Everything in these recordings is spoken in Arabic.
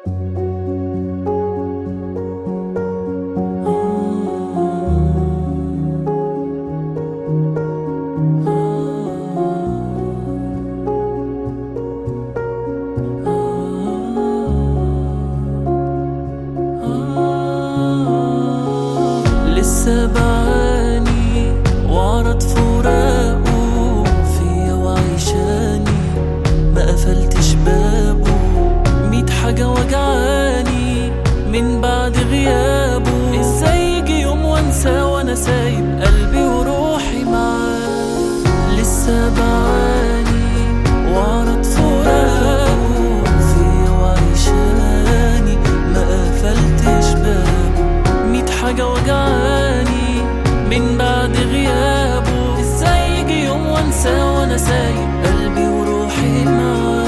لسه بعاني وعرض فراقه فيا وعيشاني، ما قفلتش بابه، 100 حاجة وجعاني من بعد غيابه. ازاي يجي يوم وانسى وانا سايب قلبي وروحي معاه؟ لسه بعاني وعرض فراقه فيا وعيشاني، ما قفلتش بابه، 100 حاجة وجعاني من بعد غيابه. ازاي يجي يوم وانسى وانا سايب قلبي وروحي معاه؟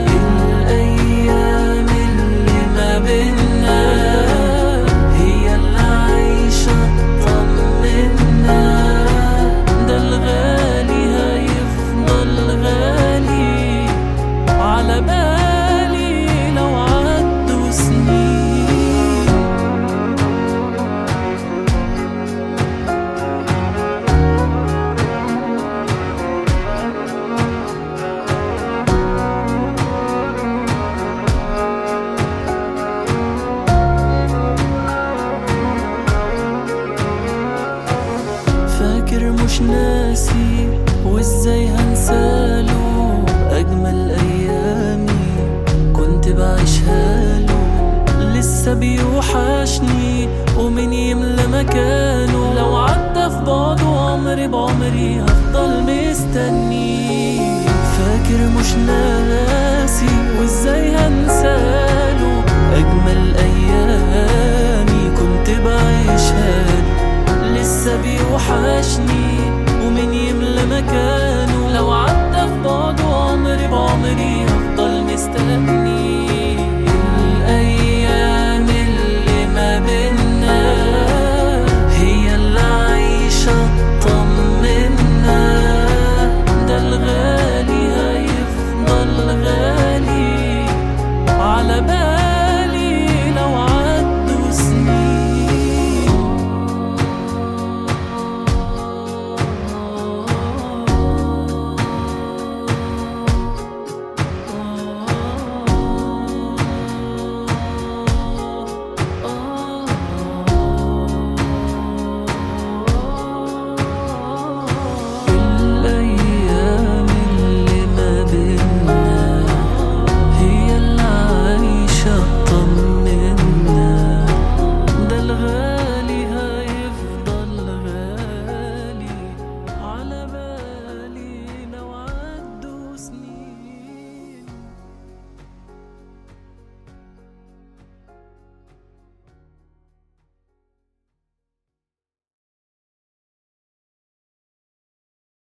الايام اللي ما بينا هي اللي عايشة تطمنا، ده الغالي هيفضل غالي على بالي لو عدوا سنين. فاكر مش ناسي وازاي هنساله، اجمل ايامي كنت بعيشها له. لسه بيوحشني ومن يملى مكانه، لو عدى في بعضه عمري بعمري هفضل مستني. فاكر مش ناسي وازاي هنساله، اجمل ايامي كنت بعيشها له. لسه بيوحشني